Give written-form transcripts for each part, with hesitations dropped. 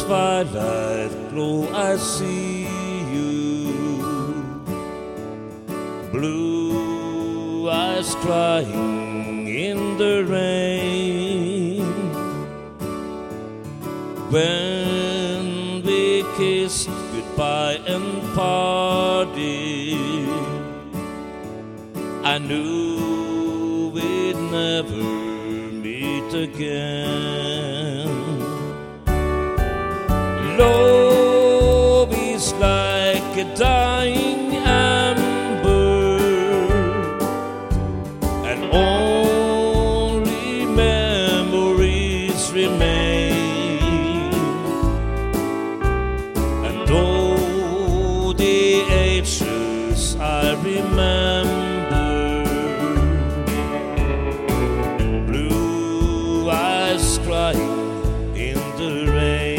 twilight glow I see you, blue eyes crying in the rain. When we kissed goodbye and parted, I knew we'd never meet again. Love is like a dying ember, and only memories remain. And though the ages I remember, blue eyes crying in the rain.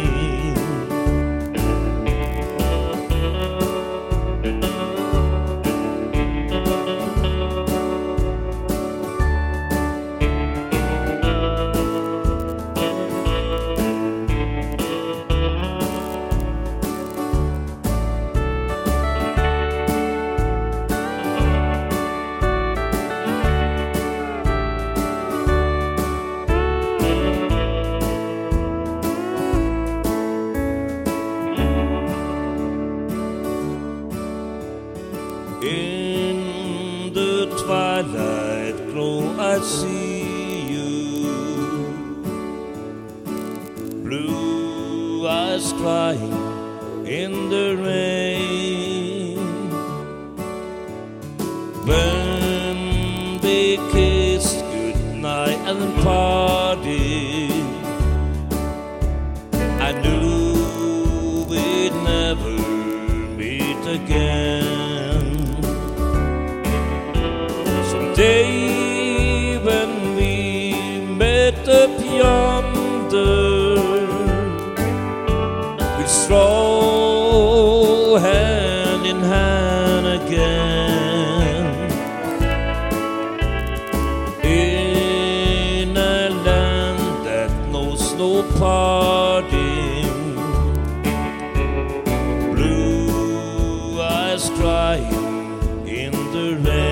In the twilight glow I see you, blue eyes crying in the rain. When we kissed goodnight and parted, I knew we'd never meet again. Day when we met up yonder, we'd stroll hand in hand again, in a land that knows no parting. Blue eyes crying in the rain.